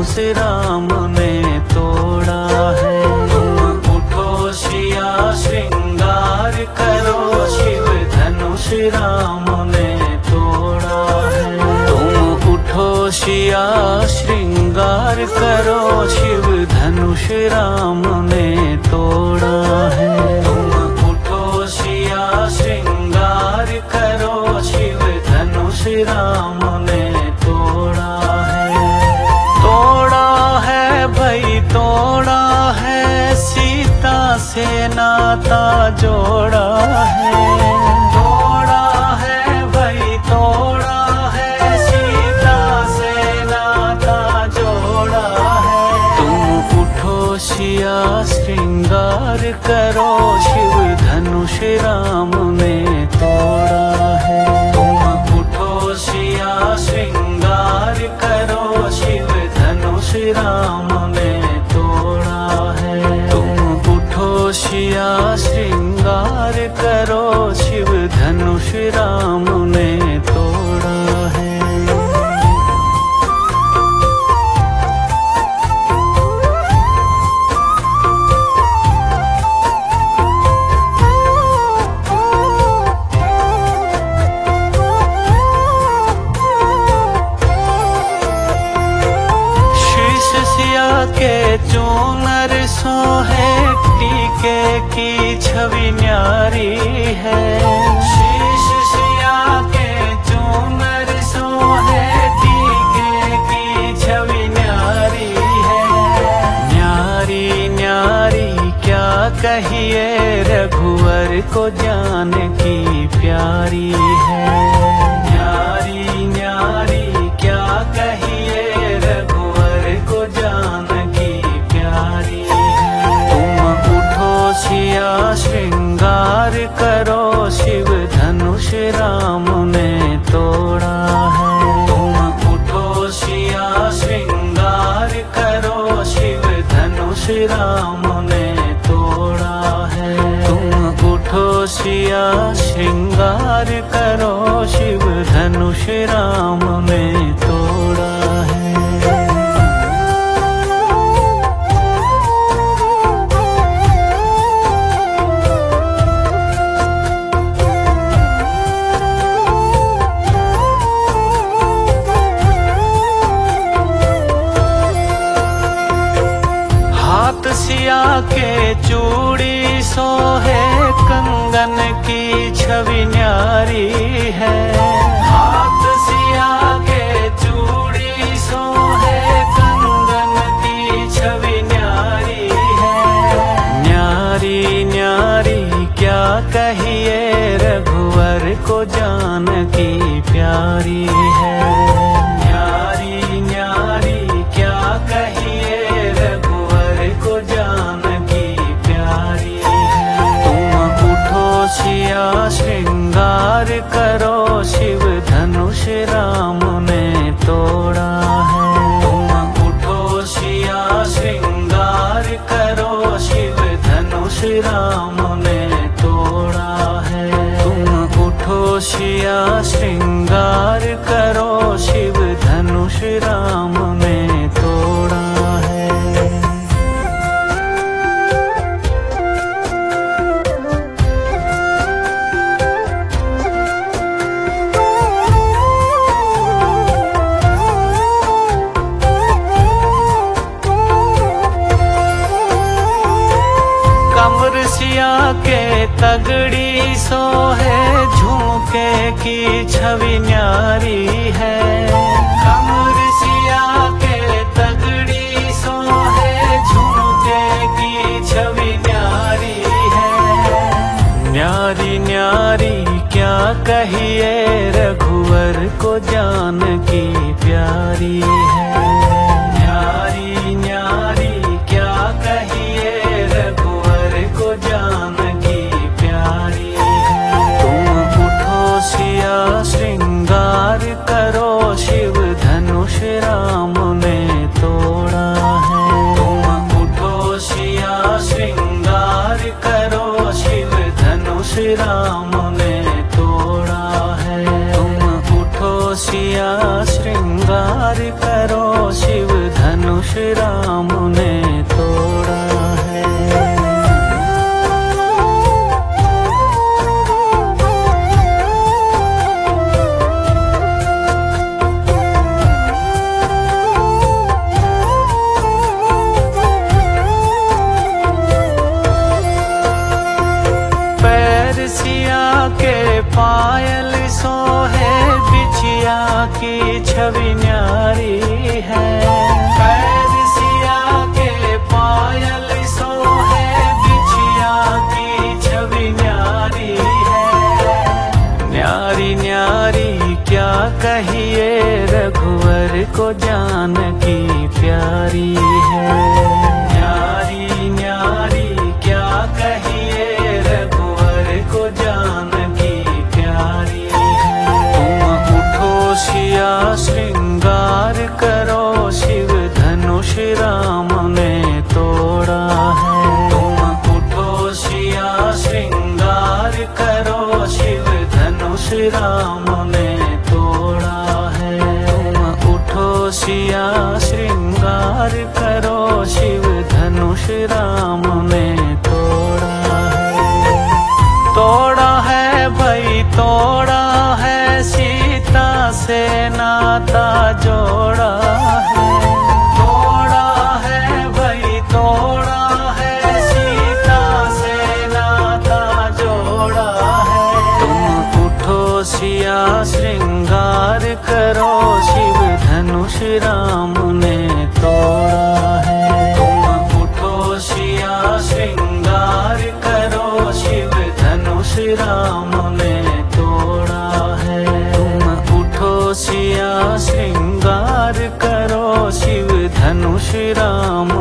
धनुष राम ने तोड़ा है। तुम उठो सिया श्रृंगार करो, शिव धनुष राम ने तोड़ा है। तुम उठो सिया श्रृंगार करो, शिव धनुष राम ने तोड़ा है। तुम उठो सिया श्रृंगार करो, शिव धनुष राम ने तोड़ा है। तोड़ा है भाई तोड़ा है, सीता से नाता जोड़ा है। तोड़ा है भाई तोड़ा है, सीता से नाता जोड़ा है। तुम उठो सिया श्रृंगार करो, शिव धनुष राम ने तोड़ा है। तुम उठो सिया श्रृंगार करो, शिव धनुष राम ने तोड़ा है। तुम उठो सिया श्रृंगार करो, शिव धनुष राम ने तोड़ा है। के चूनर सोहे, टीके की छवि न्यारी है। शीश सिया के चूनर सोहे, टीके की छवि न्यारी है। न्यारी न्यारी क्या कहिए, रघुवर को जान की प्यारी है। न्यारी न्यारी क्या कहिए, रघुवर को जान सिया श्रृंगार करो, शिव धनुष राम ने तोड़ा है। तुम उठो सिया श्रृंगार करो, शिव धनुष राम ने तोड़ा है। तुम उठो सिया श्रृंगार करो, शिव धनुष राम ने तोड़ा है। सिया के चूड़ी सोहे, कंगन की छवि न्यारी है। हाथ सिया के चूड़ी सोहे, कंगन की छवि न्यारी है। न्यारी न्यारी क्या कहिए, रघुवर को जान की प्यारी है। न्यारी न्यारी क्या कहिए, को जान की प्यारी है। तुम उठो सिया श्रृंगार करो, शिव धनुष राम ने तोड़ा है। तुम उठो सिया श्रृंगार करो, शिव धनुष राम ने तोड़ा है। तुम उठो सिया श्रृंगार करो, शिव धनुष राम ने तोड़ा है। सिया के तगड़ी सोहे, झुमके की छवि न्यारी है। कमर सिया के तगड़ी सोहे, झुमके की छवि न्यारी है। न्यारी न्यारी क्या कहिए, रघुवर को जान की प्यारी है। न्यारी न्यारी क्या कहिए, रघुवर को जान की प्यारी है। तुम उठो सिया श्रृंगार करो, शिव धनुष राम ने तोड़ा है। तुम उठो सिया श्रृंगार करो, शिव धनुष राम ने तोड़ा है। तुम उठो सिया श्रृंगार करो, शिव धनुष धनुष राम ने तोड़ा है। सिया के पायल सोहे बिछिया की छवि न्यारी है। पैर सिया के पायल सोहे बिछिया की छवि न्यारी है। न्यारी न्यारी क्या कहिए रघुवर को जानकी प्यारी है। न्यारी न्यारी क्या कहिए को जानकी प्यारी है। तुम उठो सिया श्रृंगार करो शिव धनुष राम ने तोड़ा है। तुम उठो सिया श्रृंगार करो शिव धनुष राम ने तोड़ा है। तुम उठो सिया श्रृंगार करो शिव धनुष राम ने तोड़ा है। तोड़ा है भाई तोड़ा है सीता से नाता जोड़ा है। तोड़ा है भाई तोड़ा है सीता से नाता जोड़ा है। तुम उठो सिया श्रृंगार करो शिव धनुष राम ने तोड़ा है। तुम उठो सिया श्रृंगार करो शिव धनुष राम ने तोड़ा है। तुम उठो सिया श्रृंगार करो शिव धनुष राम